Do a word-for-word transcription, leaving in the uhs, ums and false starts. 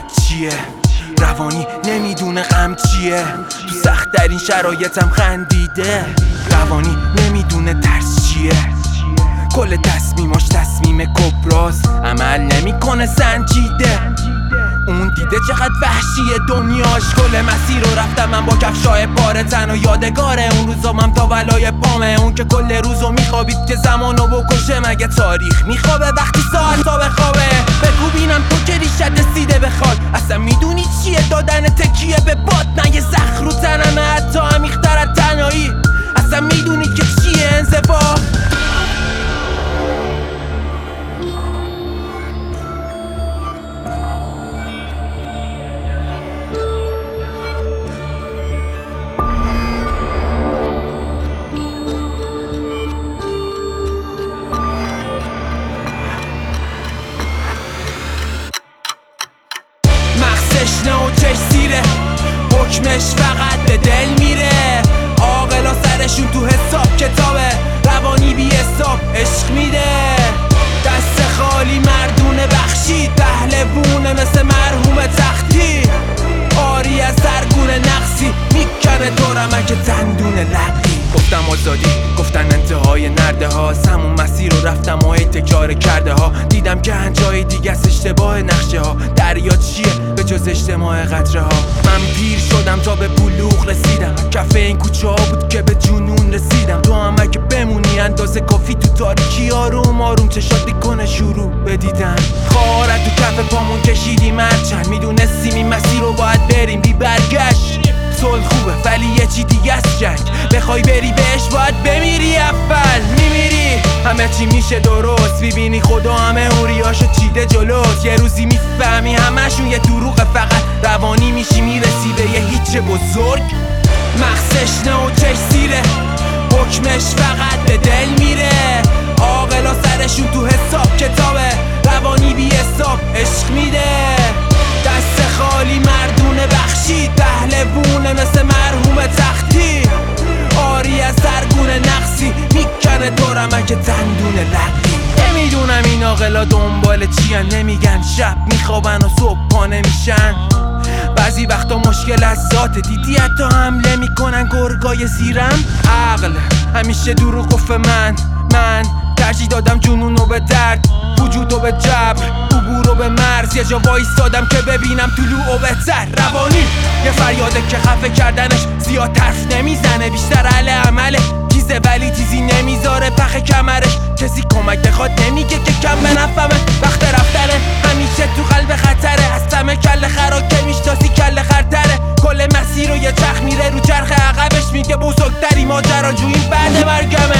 چیه، روانی نمیدونه غم چیه، تو سخت ترین شرایطم خندیده، روانی نمیدونه ترس چیه، کل تصمیماش تصمیم کبراست، عمل نمیکنه سنجیده، اون دیده چقدر وحشیه دنیاش، کل مسیر رو رفتم من با کفشای پاره، تنها یادگاره اون روزامم تا ولای پامه، اون که کل روزو میخوابید که زمانو بکشه، مگه تاریخ میخوابه وقتی ساعت تا بخوابه، بگو بینم تو که ریشت رسیده به خاک، اصلا میدونی چیه دادن تکیه به باد، نه یه زخم رو تنمه حتی عمیق‌تر از تنهایی، اصلا میدونی که چیه انزوا. تشنه و چش سیره، حکمش فقط به دل میره، عاقلا سرشون تو حساب کتابه، روانی بی حساب عشق میده، دست خالی مردونه بخشید، پهلوونه مثل مرحوم تختی، آری از سرگونه نقصی، میکنه دورمه که دندونه لقی، گفتم آزادی گفتن انتهای نرده ها، همون مسیر رو رفتم و ای تکرار کرده ها، دیدم که هنجای دیگه است اشتباه نقشه ها، دریا چیه به جز اجتماع قطره ها، من پیر شدم تا به بلوغ رسیدم، کف این کوچه ها بود که به جنون رسیدم، تو هم اگه بمونی اندازه کافی تو تاریکی، آروم آروم چشات میکنه شروع بدیدن، خارت تو کف پامون کشیدیم هرچند میدونستیم این مسیر رو باید بریم بی برگشت، صلح خوبه ولی یه چی دیگه است جنگ، بخوای بری بهش باید بمیری، اول میمیری همه چی میشه درست، ببینی خدا همه اوریاشو چیده جلوت، یه روزی میفهمی همشون یه دروغه، فقط روانی میشی میرسی به یه هیچ بزرگ، مغزش نه و چش سیره، حکمش فقط به دل میره، عاقلا سرشون تو حساب کتابه، روانی بی حساب عشق میده، دست خالی مردونه بخشید، پهلوونه مثل مرحوم تختی، آری از سرگونه نقصی، میکنه دورمه که دندونه لقی، نمیدونم این عاقلا دنبال چیان، نمیگن شب میخوابن و صبح پا نمیشن، بعضی وقتا مشکل از ذات، دیدی حتی حمله میکنن گرگای زیرم، عقل همیشه دروغ گفت من من ترجیح دادم جنونو به درد، وجودو به جبر، عبورو به مرز، یه جا وایستادم که ببینم طلوعو بهتر، روانی یه فریاده که خفه کردنش زیاد طرف نمیزنه، بیشتر اهل عمله، چیزه ولی تیزی نمیذاره پخ کمرش، کسی کمک بخواد نمیگه که کم بنفهمه، وقت رفتنه همیشه تو قلب خطره، از تمه کل خرا که میشناسی کل خرتره، کل مسیر رو یه چرخ میره رو چرخ عقبش، میگه بزرگتری ماجراجویی بعد مرگمه،